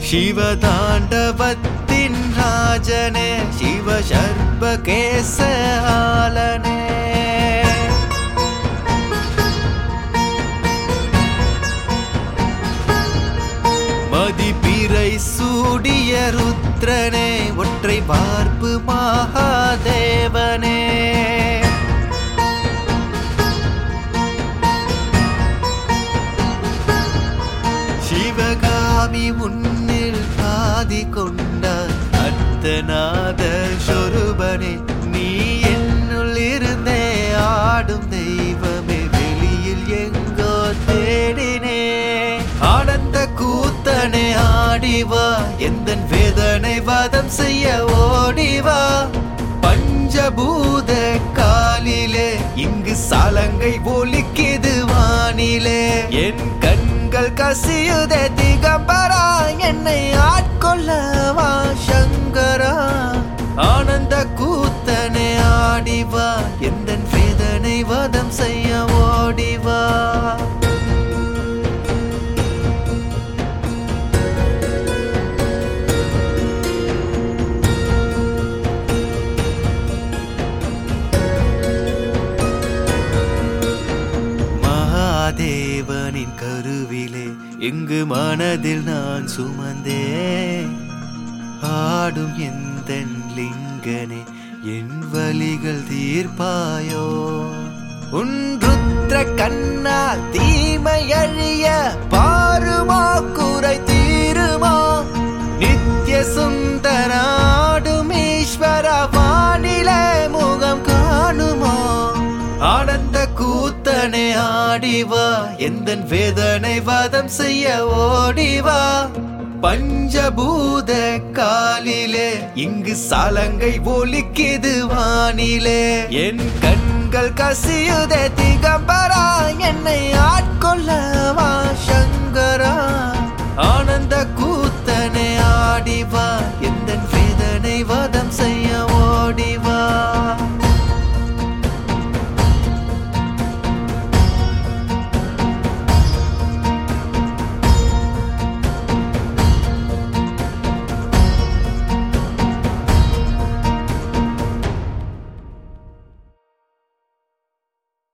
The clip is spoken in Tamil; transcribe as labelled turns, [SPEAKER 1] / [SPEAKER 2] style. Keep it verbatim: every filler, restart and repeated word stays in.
[SPEAKER 1] சிவதாண்டவத்தின் ராஜனே சிவ சர்வகேசஹாலனே மதிப்பிறை சூடிய ருத்ரனே ஒற்றை பார்ப்பு மகாதேவனே சிவகாமி உன்னில் ஆதி கொண்டார் அர்த்தநாத சொரூபனே நீ என்னுள் இருந்தே ஆடும் தெய்வமே வெளியில் எங்கோ தேடினே ஆனந்த கூத்தனே ஆடிவா எந்தன் வேதனை வாதம் செய்ய ஓடிவா பஞ்சபூத காலிலே இங்கு சாலங்கை ஒலிக்கிது வானிலே என் கண்கள் கசியுதே திகம்பரா என்னை ஆட்கொள்ளவா சங்கரா ஆனந்த கூத்தனே ஆடிவா எந்தன் வேதனை வாதம் செய்ய ஓடிவா தேவனின் கருவிலே எங்கு மனதில் நான் சுமந்தே ஆடும் எந்த லிங்கனே என் வலிகள் தீர்ப்பாயோ உன் ருத்ர கண்ணால் தீமை அழிய பாருமா குறை தீருமா நித்ய சுந்தராடும் ஈஸ்வர வானிலே முகம் காணுமா ஆனந்த கூத்தனே ஆடிவா எந்தன் வேதனை வாதம் செய்ய ஓடிவா பஞ்சபூத காலிலே இங்கு சாலங்கை ஒலிக்கிது வானிலே என் கண்கள் கசியுதே திகம்பரா என்னை ஆட்கொள்ள